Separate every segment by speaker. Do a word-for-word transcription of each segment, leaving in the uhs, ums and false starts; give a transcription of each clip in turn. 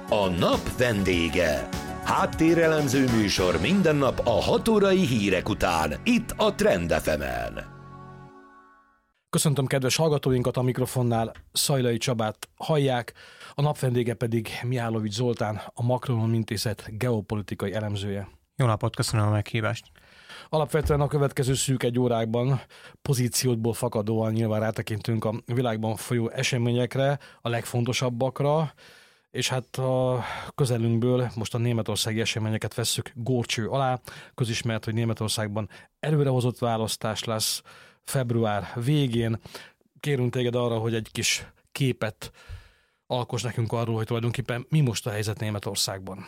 Speaker 1: A nap vendége. Háttérelemző műsor minden nap a hat órai hírek után, itt a Trend ef emen.
Speaker 2: Köszöntöm kedves hallgatóinkat, a mikrofonnál Szajlai Csabát hallják, a nap vendége pedig Mihálovics Zoltán, a Makronom Intézet geopolitikai elemzője.
Speaker 3: Jó napot, köszönöm a meghívást.
Speaker 2: Alapvetően a következő szűk egy órákban pozíciótból fakadóan nyilván rátekintünk a világban folyó eseményekre, a legfontosabbakra, és hát a közelünkből most a németországi eseményeket vesszük górcső alá. Közismert, hogy Németországban előrehozott választás lesz február végén. Kérünk téged arra, hogy egy kis képet alkoss nekünk arról, hogy tulajdonképpen mi most a helyzet Németországban.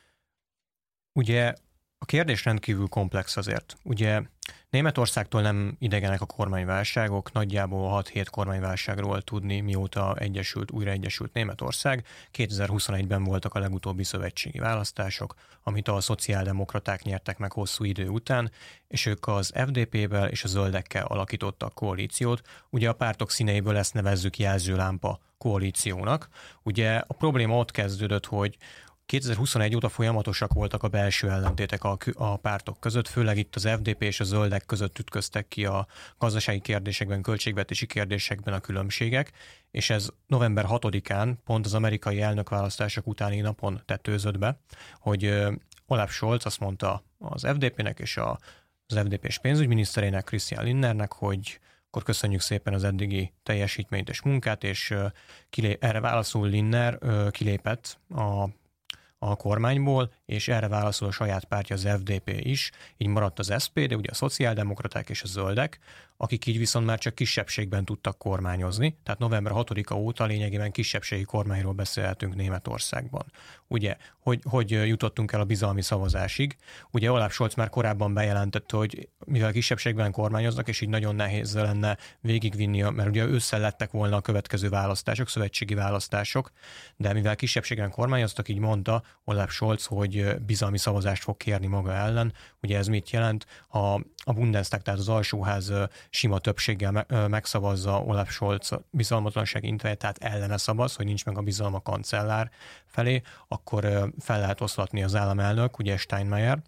Speaker 3: Ugye a kérdés rendkívül komplex azért. Ugye Németországtól nem idegenek a kormányválságok, nagyjából hat-hét kormányválságról tudni, mióta egyesült, újra egyesült Németország. kétezer-huszonegyben voltak a legutóbbi szövetségi választások, amit a szociáldemokraták nyertek meg hosszú idő után, és ők az ef dé pé-vel és a zöldekkel alakítottak koalíciót. Ugye a pártok színeiből ezt nevezzük jelzőlámpa koalíciónak. Ugye a probléma ott kezdődött, hogy kétezer-huszonegy óta folyamatosak voltak a belső ellentétek a, a pártok között, főleg itt az ef dé pé és a zöldek között ütköztek ki a gazdasági kérdésekben, költségvetési kérdésekben a különbségek, és ez november hatodikán, pont az amerikai elnökválasztások utáni napon tetőzött be, hogy Olaf Scholz azt mondta az ef dé pének és a, az ef dé pés pénzügyminiszterének, Christian Lindnernek, hogy akkor köszönjük szépen az eddigi teljesítményt és munkát, és kilé- erre válaszul Lindner kilépett a a kormányból, és erre válaszol a saját pártja, az ef dé pé is, így maradt az es pé dé, ugye a szociáldemokraták és a zöldek, akik így viszont már csak kisebbségben tudtak kormányozni, tehát november hatodika óta lényegében kisebbségi kormányról beszélhetünk Németországban. Ugye, hogy, hogy jutottunk el a bizalmi szavazásig? Ugye Olaf Scholz már korábban bejelentette, hogy mivel kisebbségben kormányoznak, és így nagyon nehéz lenne végigvinni, mert ugye ősszel lettek volna a következő választások, szövetségi választások, de mivel kisebbségben kormányoztak, így mondta Olaf Scholz, hogy bizalmi szavazást fog kérni maga ellen. Ugye ez mit jelent? A, a Bundestag, tehát az alsóház sima többséggel megszavazza Olaf Scholz bizalmatlanság intézet, tehát ellene szavaz, hogy nincs meg a bizalom a kancellár felé, akkor fel lehet oszlatni az államelnök, ugye Steinmeier,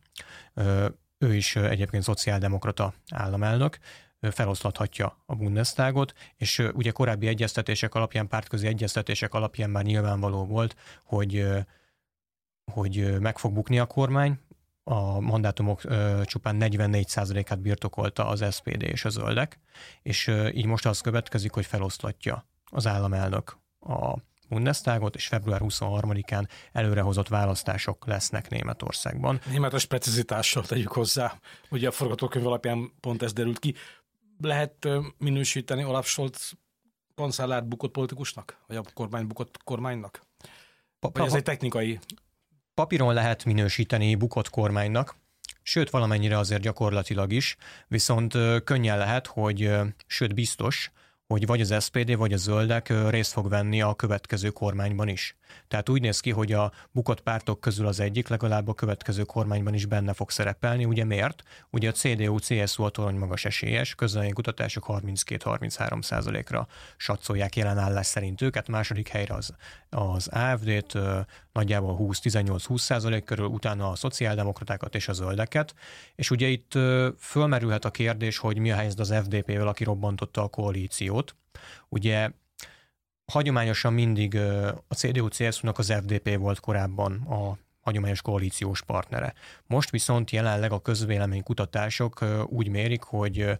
Speaker 3: ő is egyébként szociáldemokrata államelnök, feloszlathatja a Bundestagot, és ugye korábbi egyeztetések alapján, pártközi egyeztetések alapján már nyilvánvaló volt, hogy, hogy meg fog bukni a kormány. A mandátumok ö, csupán negyvennégy százalékát birtokolta az es pé dé és a zöldek, és ö, így most az következik, hogy feloszlatja az államelnök a Bundestagot, és február huszonharmadikán előrehozott választások lesznek Németországban.
Speaker 2: Németes precizitással tegyük hozzá. Ugye a forgatókönyv alapján pont ez derült ki. Lehet minősíteni Olaf Scholz kancellárt bukott politikusnak? Vagy a kormány bukott kormánynak? Vagy ez egy technikai...
Speaker 3: Papíron lehet minősíteni bukott kormánynak, sőt valamennyire azért gyakorlatilag is, viszont könnyen lehet, hogy, sőt biztos, hogy vagy az es pé dé, vagy a zöldek részt fog venni a következő kormányban is. Tehát úgy néz ki, hogy a bukott pártok közül az egyik legalább a következő kormányban is benne fog szerepelni. Ugye miért? Ugye a cé dé u cé es u a torony magas esélyes, közvéleménykutatások harminckét-harminchárom százalékra satszolják jelenállás szerint őket, második helyre az, az á ef dét nagyjából húsz-tizennyolc-húsz százalék körül, utána a szociáldemokratákat és a zöldeket. És ugye itt fölmerülhet a kérdés, hogy mi a helyzet az ef dé pével, aki robbantotta a koalíciót. Ugye hagyományosan mindig a cé dé u cé es u-nak az ef dé pé volt korábban a hagyományos koalíciós partnere. Most viszont jelenleg a közvéleménykutatások úgy mérik, hogy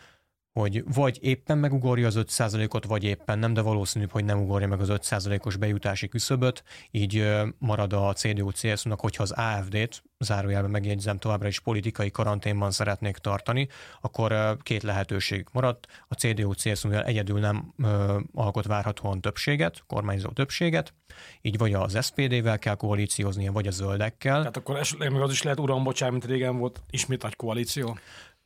Speaker 3: hogy vagy éppen megugorja az öt százalékot, vagy éppen nem, de valószínűbb, hogy nem ugorja meg az öt százalékos bejutási küszöböt, így marad a cé dé u cé es u-nak, hogyha az á ef dét, zárójelben megjegyzem, továbbra is politikai karanténban szeretnék tartani, akkor két lehetőség maradt. A cé dé u cé es u-vel egyedül nem ö, alkot várhatóan többséget, kormányzó többséget, így vagy az es pé dé-vel kell koalícióznia, vagy a zöldekkel.
Speaker 2: Tehát akkor esetleg meg az is lehet, uram, bocsánat, mint régen volt, ismét nagy koalíció?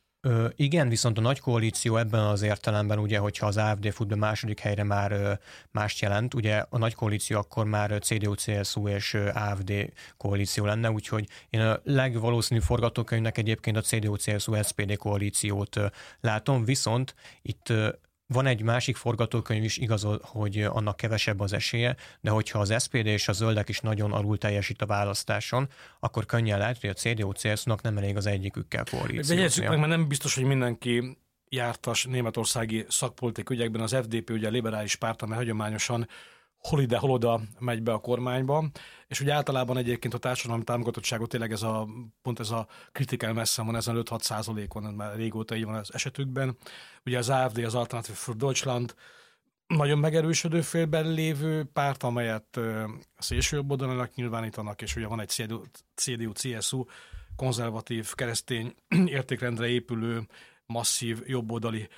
Speaker 3: Ö, igen, viszont a nagy koalíció ebben az értelemben, ugye, hogyha az á ef dé fut be második helyre, már ö, mást jelent. Ugye a nagy koalíció akkor már cé dé u cé es u és á ef dé koalíció lenne, úgyhogy én a legvalószínűbb forgatókönyvnek egyébként a cé dé u cé es u es pé dé koalíciót ö, látom, viszont itt ö, van egy másik forgatókönyv is, igaz, hogy annak kevesebb az esélye, de hogyha az es pé dé és a zöldek is nagyon alul teljesít a választáson, akkor könnyen lehet, hogy a cé dé u cé es u-nak nem elég az egyikükkel koalícióznia.
Speaker 2: De jegyzzük meg, mert nem biztos, hogy mindenki jártas németországi szakpolitik ügyekben. Az ef dé pé ugye a liberális párt, amely hagyományosan hol ide, hol oda megy be a kormányba, és ugye általában egyébként a társadalmi támogatottságot tényleg ez a, pont ez a kritikál messze van, ezen öt-hat százalékon, már régóta így van az esetükben. Ugye az á ef dé, az Alternative für Deutschland nagyon megerősödő félben lévő párt, amelyet szélsőjobb oldalnak nyilvánítanak, és ugye van egy cé dé u cé es u, konzervatív, keresztény értékrendre épülő, masszív, jobboldali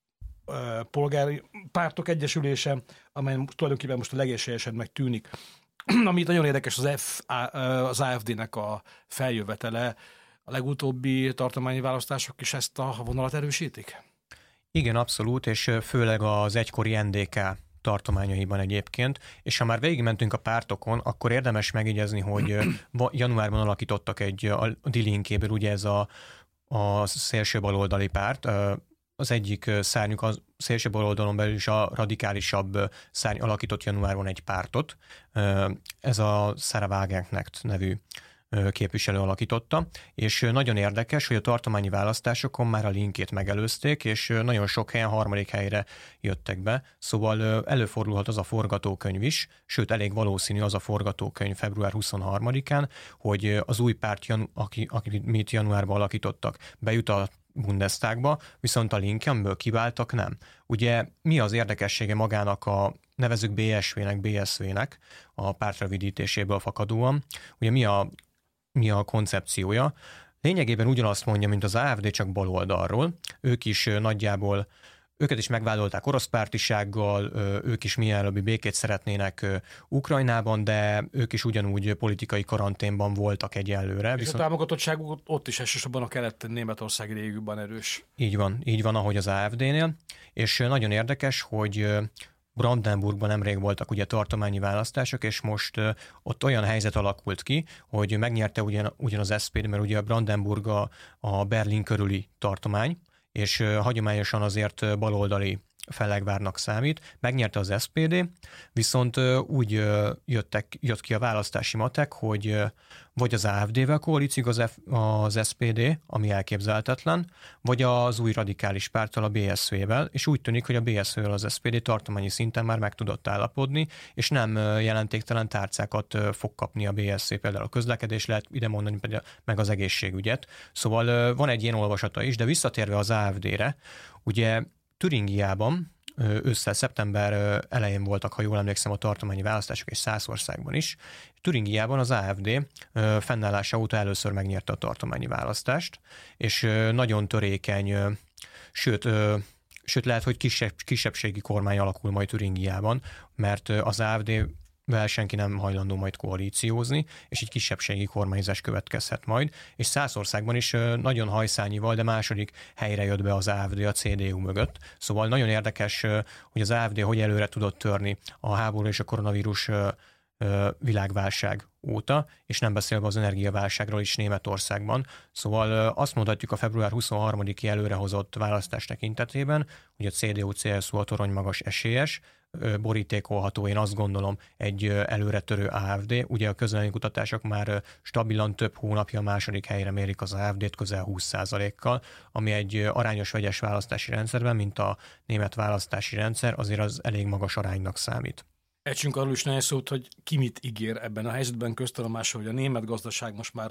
Speaker 2: polgári pártok egyesülése, amely tulajdonképpen most a legesélyesebb tűnik. Ami nagyon érdekes, az, F, az á ef dé-nek a feljövetele, a legutóbbi tartományi választások is ezt a vonalat erősítik?
Speaker 3: Igen, abszolút, és főleg az egykori en dé ká tartományaiban egyébként, és ha már végigmentünk a pártokon, akkor érdemes megjegyezni, hogy januárban alakítottak egy a Die Linkéből, ugye ez a, a szélső baloldali párt, az egyik szárnyuk a szélső baloldalon belül is a radikálisabb szárny alakított januárban egy pártot. Ez a Sarah Wagenknecht nevű képviselő alakította, és nagyon érdekes, hogy a tartományi választásokon már a Linkét megelőzték, és nagyon sok helyen harmadik helyre jöttek be, szóval előfordulhat az a forgatókönyv is, sőt elég valószínű az a forgatókönyv február huszonharmadikán, hogy az új párt, aki, akit januárban alakítottak, bejut a Bundestagba, viszont a Linke, amiből kiváltak, nem. Ugye mi az érdekessége magának a nevezük bé es vé-nek, bé es vé-nek a pártrövidítéséből fakadóan? Ugye mi a, mi a koncepciója? Lényegében ugyanazt mondja, mint az á ef dé, csak baloldalról. Ők is nagyjából Őket is megvádolták orosz pártisággal, ők is mielőbbi békét szeretnének Ukrajnában, de ők is ugyanúgy politikai karanténban voltak egyelőre.
Speaker 2: És viszont... a támogatottságuk ott is elsősorban a keleti-németországi régióban erős.
Speaker 3: Így van, így van, ahogy az á ef dé-nél. És nagyon érdekes, hogy Brandenburgban nemrég voltak ugye tartományi választások, és most uh, ott olyan helyzet alakult ki, hogy megnyerte ugyan, ugyan az es pé dé, mert ugye Brandenburg a, a Berlin körüli tartomány, és uh, hagyományosan azért baloldali Fellegvárnak számít, megnyerte az es pé dé, viszont uh, úgy uh, jöttek, jött ki a választási matek, hogy uh, vagy az á ef dé-vel koalíciózik az, F, az es pé dé, ami elképzelhetetlen, vagy az új radikális párttal, a bé es vé-vel, és úgy tűnik, hogy a bé es vé-vel az es pé dé tartományi szinten már meg tudott állapodni, és nem uh, jelentéktelen tárcákat uh, fog kapni a bé es vé, például a közlekedés, lehet ide mondani, például meg az egészségügyet. Szóval uh, van egy ilyen olvasata is, de visszatérve az á ef dé-re, ugye Türingiában ősszel, szeptember elején voltak, ha jól emlékszem, a tartományi választások, és Szászországban is. Türingiában az á ef dé fennállása óta először megnyerte a tartományi választást, és nagyon törékeny, sőt, sőt lehet, hogy kisebb, kisebbségi kormány alakul majd Türingiában, mert az á ef dé vel senki nem hajlandó majd koalíciózni, és egy kisebbségi kormányzás következhet majd, és Szászországban is nagyon hajszányival, de második helyre jött be az á ef dé a cé dé u mögött. Szóval nagyon érdekes, hogy az á ef dé hogy előre tudott törni a háború és a koronavírus világválság óta, és nem beszélve az energiaválságról is Németországban. Szóval azt mondhatjuk a február huszonharmadiki előrehozott választás tekintetében, hogy a cé dé u cé es u a torony magas esélyes, borítékolható, én azt gondolom, egy előretörő á ef dé. Ugye a közvéleménykutatások már stabilan több hónapja a második helyre mérik az á ef dét közel húsz százalékkal, ami egy arányos vegyes választási rendszerben, mint a német választási rendszer, azért az elég magas aránynak számít.
Speaker 2: Ejtsünk arról is nagyon szót, hogy ki mit ígér ebben a helyzetben, köztudomásul, hogy a német gazdaság most már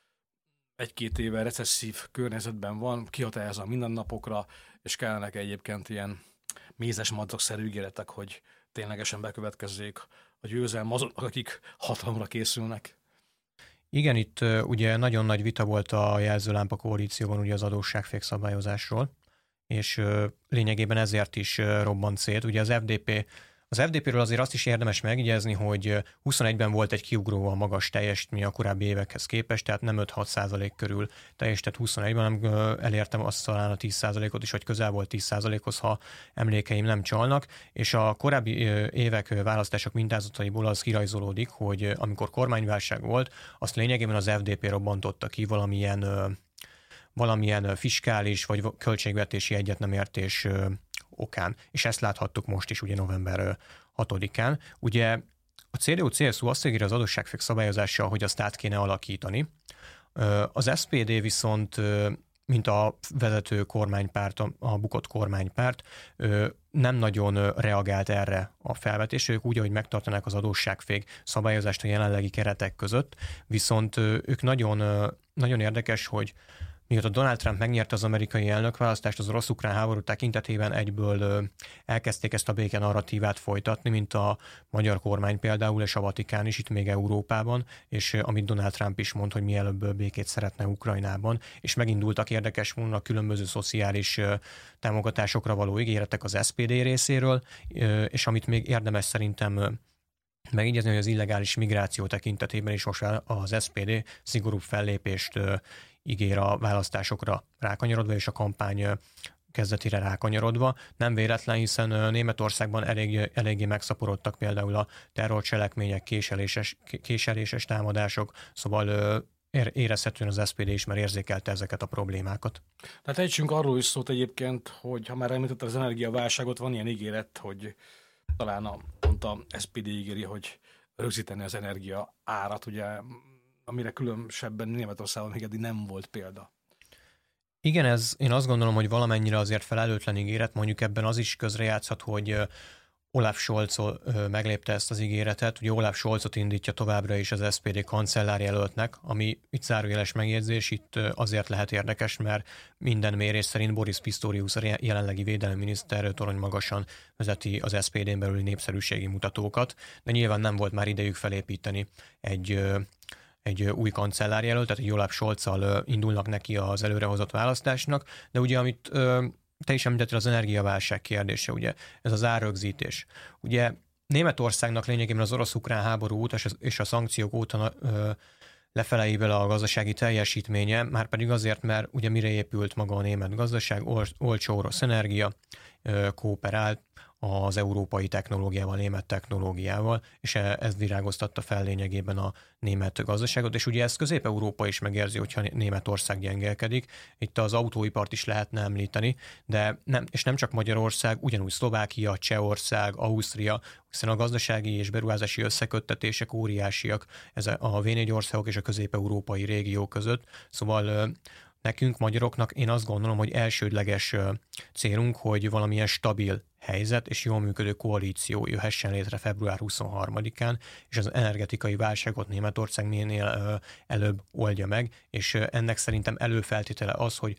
Speaker 2: egy-két éve recesszív környezetben van, kihat ehhez a mindennapokra, és kellenek egyébként ilyen mézes madzagszerű ígéretek, hogy ténylegesen bekövetkezzék a győzelem azok, akik hatalomra készülnek.
Speaker 3: Igen, itt uh, ugye nagyon nagy vita volt a jelzőlámpa koalícióban ugye az adósságfékszabályozásról, és uh, lényegében ezért is uh, robbant szét. Ugye az ef dé pé Az ef dé péről azért azt is érdemes megjegyezni, hogy huszonegyben volt egy kiugróan magas teljesítmény a korábbi évekhez képest, tehát nem öt-hat százalék körül teljesített huszonegyben, hanem elértem azt talán a tíz százalékot is, vagy közel volt tíz százalékhoz, ha emlékeim nem csalnak, és a korábbi évek választások mintázataiból az kirajzolódik, hogy amikor kormányválság volt, azt lényegében az ef dé pé robbantotta ki valamilyen, valamilyen fiskális vagy költségvetési egyetnemértés okán. És ezt láthattuk most is, ugye november hatodikán. Ugye a cé dé u cé es u azt ígéri az adósságfék szabályozással, hogy azt át kéne alakítani. Az es pé dé viszont, mint a vezető kormánypárt, a bukott kormánypárt, nem nagyon reagált erre a felvetésre, ők úgy, ahogy megtartanák az adósságfék szabályozást a jelenlegi keretek között, viszont ők nagyon, nagyon érdekes, hogy mióta Donald Trump megnyerte az amerikai elnökválasztást, az orosz-ukrán háború tekintetében egyből elkezdték ezt a béke narratívát folytatni, mint a magyar kormány például, és a Vatikán is itt még Európában, és amit Donald Trump is mond, hogy mielőbb békét szeretne Ukrajnában, és megindultak érdekes módon a különböző szociális támogatásokra való ígéretek az es pé dé részéről, és amit még érdemes szerintem megjegyezni, hogy az illegális migráció tekintetében is most az es pé dé szigorúbb fellépést ígér a választásokra rákanyarodva, és a kampány kezdetére rákanyarodva. Nem véletlen, hiszen Németországban elég, eléggé megszaporodtak például a terrorcselekmények, késeléses, késeléses támadások, szóval érezhetően az es pé dé is már érzékelte ezeket a problémákat.
Speaker 2: Tehát ejtsünk arról is szót egyébként, hogy ha már említette az energiaválságot, van ilyen ígéret, hogy talán a, pont a es pé dé ígéri, hogy rögzíteni az energia árat, ugye, amire különösebben Németországban még eddig nem volt példa.
Speaker 3: Igen, ez én azt gondolom, hogy valamennyire azért felelőtlen ígéret, mondjuk ebben az is közrejátszhat, hogy Olaf Scholz meglépte ezt az ígéretet, ugye Olaf Scholzot indítja továbbra is az es pé dé kancellárjelöltnek, ami itt zárójeles megjegyzés, itt azért lehet érdekes, mert minden mérés szerint Boris Pistorius, a jelenlegi védelmi miniszter torony magasan vezeti az es pé dén belüli népszerűségi mutatókat, de nyilván nem volt már idejük felépíteni egy egy új kancellárjelölt, tehát egy Olaf Scholzzal indulnak neki az előrehozott választásnak, de ugye amit te is említettél, az energiaválság kérdése, ugye ez az árrögzítés. Ugye Németországnak lényegében az orosz-ukrán háború óta és a szankciók óta lefeleivel a gazdasági teljesítménye, már pedig azért, mert ugye mire épült maga a német gazdaság, olcsó orosz energia, kooperált az európai technológiával, német technológiával, és ez virágoztatta fel lényegében a német gazdaságot, és ugye ezt Közép-Európa is megérzi, hogyha Németország gyengelkedik. Itt az autóipart is lehetne említeni, de nem, és nem csak Magyarország, ugyanúgy Szlovákia, Csehország, Ausztria, hiszen a gazdasági és beruházási összeköttetések óriásiak ez a vé négy országok és a közép-európai régió között, szóval nekünk, magyaroknak én azt gondolom, hogy elsődleges célunk, hogy valamilyen stabil helyzet és jól működő koalíció jöhessen létre február huszonharmadikán, és az energetikai válságot Németország minél előbb oldja meg, és ennek szerintem előfeltétele az, hogy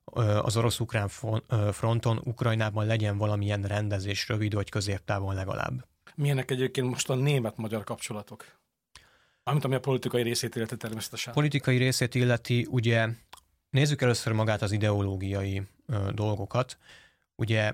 Speaker 3: az orosz-ukrán fronton, Ukrajnában legyen valamilyen rendezés rövid vagy középtávon legalább.
Speaker 2: Milyenek egyébként most a német-magyar kapcsolatok? Amit ami a politikai részét illeti természetesen.
Speaker 3: Politikai részét illeti, ugye nézzük először magát az ideológiai ö, dolgokat. Ugye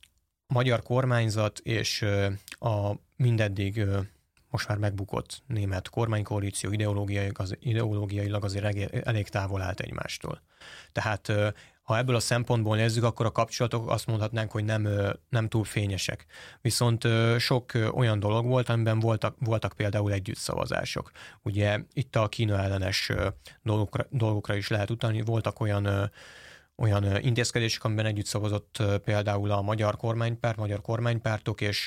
Speaker 3: a magyar kormányzat és ö, a mindeddig ö, most már megbukott német kormánykoalíció ideológiailag, az, ideológiailag azért elég, elég távol állt egymástól. Tehát ö, ha ebből a szempontból nézzük, akkor a kapcsolatok azt mondhatnánk, hogy nem, nem túl fényesek. Viszont sok olyan dolog volt, amiben voltak, voltak például együttszavazások. Ugye itt a Kína ellenes dolgokra, dolgokra is lehet utalni, voltak olyan, olyan intézkedések, amiben együtt szavazott például a magyar kormánypárt, magyar kormánypártok és,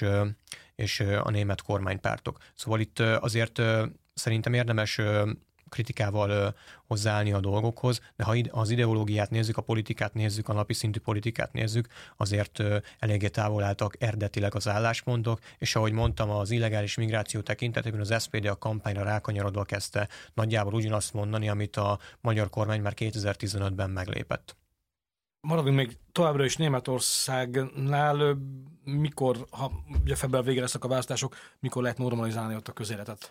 Speaker 3: és a német kormánypártok. Szóval itt azért szerintem érdemes kritikával hozzáállni a dolgokhoz, de ha az ideológiát nézzük, a politikát nézzük, a napi szintű politikát nézzük, azért eléggé távol álltak eredetileg az álláspontok, és ahogy mondtam, az illegális migráció tekintetében az es pé dé a kampányra rákanyarodva kezdte nagyjából ugyanazt mondani, amit a magyar kormány már kétezer-tizenötben meglépett.
Speaker 2: Maradunk még továbbra is Németországnál, mikor, ha ugye február végre lesznek a választások, mikor lehet normalizálni ott a közéletet?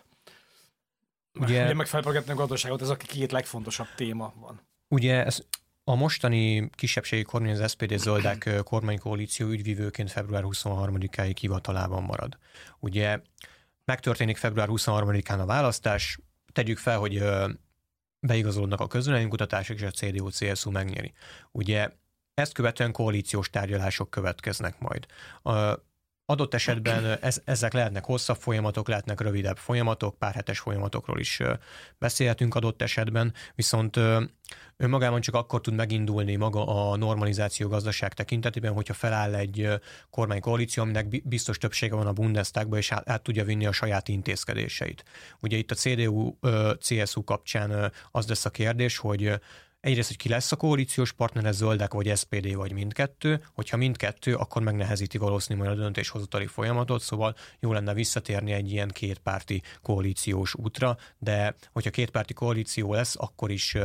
Speaker 2: Ugye, ugye meg felpörgetni a gazdaságot, ez a két legfontosabb téma van.
Speaker 3: Ugye ez a mostani kisebbségi kormány, az es pé dé zöldek kormánykoalíció ügyvívőként február huszonharmadikáig hivatalában marad. Ugye megtörténik február huszonharmadikán a választás, tegyük fel, hogy beigazolódnak a közvéleménykutatások, és a cé dé u cé es u megnyeri. Ugye ezt követően koalíciós tárgyalások következnek majd. adott esetben ez, ezek lehetnek hosszabb folyamatok, lehetnek rövidebb folyamatok, pár hetes folyamatokról is beszélhetünk adott esetben, viszont önmagában csak akkor tud megindulni maga a normalizáció gazdaság tekintetében, hogyha feláll egy kormánykoalíció, aminek biztos többsége van a Bundestagban, és át, át tudja vinni a saját intézkedéseit. Ugye itt a cé dé u cé es u kapcsán az lesz a kérdés, hogy egyrészt, hogy ki lesz a koalíciós partnere, zöldek vagy es pé dé vagy mindkettő, hogyha mindkettő, akkor megnehezíti valószínűleg a döntéshozatali folyamatot, szóval jó lenne visszatérni egy ilyen kétpárti koalíciós útra, de hogyha kétpárti koalíció lesz, akkor is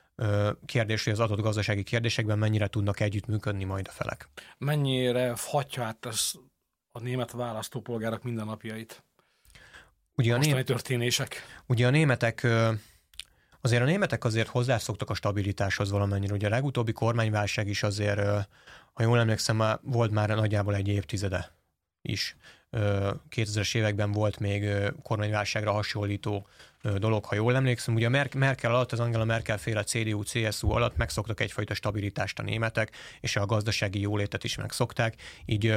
Speaker 3: kérdés, hogy az adott gazdasági kérdésekben mennyire tudnak együttműködni majd a felek.
Speaker 2: Mennyire hatja át ez a német választópolgárok mindennapjait? Ugye a mostani történések?
Speaker 3: Ugye a németek Azért a németek azért hozzászoktak a stabilitáshoz valamennyire. Ugye a legutóbbi kormányválság is azért, ha jól emlékszem, volt már nagyjából egy évtizede is. kétezres években volt még kormányválságra hasonlító dolog, ha jól emlékszem. Ugye a Merkel alatt, az Angela Merkel féle cé dé u cé es u alatt megszoktak egyfajta stabilitást a németek, és a gazdasági jólétet is megszokták. Így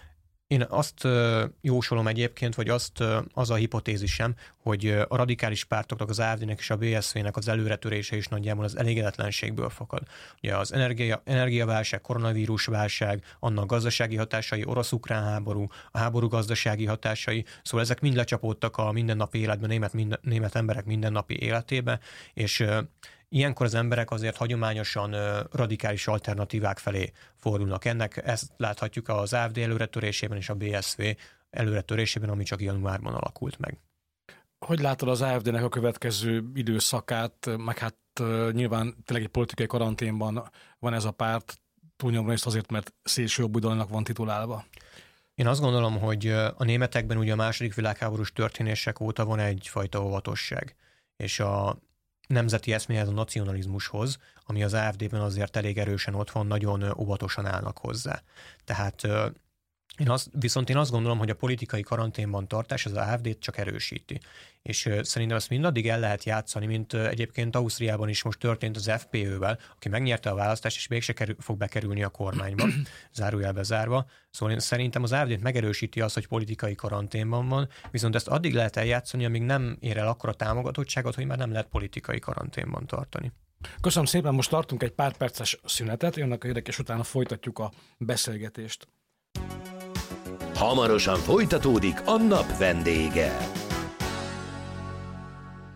Speaker 3: én azt jósolom egyébként, vagy azt, az a hipotézisem, hogy a radikális pártoknak, az á ef dé-nek és a bé es vé-nek az előretörése is nagyjából az elégedetlenségből fakad. Ugye az energia, energiaválság, koronavírusválság, annak gazdasági hatásai, orosz-ukrán háború, a háború gazdasági hatásai, szóval ezek mind lecsapódtak a mindennapi életben, német, minden, német emberek mindennapi életébe, és ilyenkor az emberek azért hagyományosan radikális alternatívák felé fordulnak. Ennek ezt láthatjuk az á ef dé előretörésében és a bé es vé előretörésében, ami csak januárban alakult meg.
Speaker 2: Hogy látod az á ef dé-nek a következő időszakát, meg hát nyilván tényleg egy politikai karanténban van ez a párt, túlnyomó részt azért, mert szélsőjobboldalinak van titulálva?
Speaker 3: Én azt gondolom, hogy a németekben ugye a második világháborús történések óta van egyfajta óvatosság, és a nemzeti eszméhez, a nacionalizmushoz, ami az á ef dé-ben azért elég erősen ott van, nagyon óvatosan állnak hozzá. Tehát én azt, viszont én azt gondolom, hogy a politikai karanténban tartás az á ef dé-t csak erősíti. És szerintem ezt mindaddig el lehet játszani, mint egyébként Ausztriában is most történt az ef pé ö-vel, aki megnyerte a választást, és mégse kerül, fog bekerülni a kormányba, zárójelbe zárva. Szóval én szerintem az á ef dé-t megerősíti az, hogy politikai karanténban van, viszont ezt addig lehet eljátszani, amíg nem ér el akkora támogatottságot, hogy már nem lehet politikai karanténban tartani.
Speaker 2: Köszönöm szépen, most tartunk egy pár perces szünetet, jönnek a hírek, és utána folytatjuk a beszélgetést.
Speaker 1: Hamarosan folytatódik a nap vendége.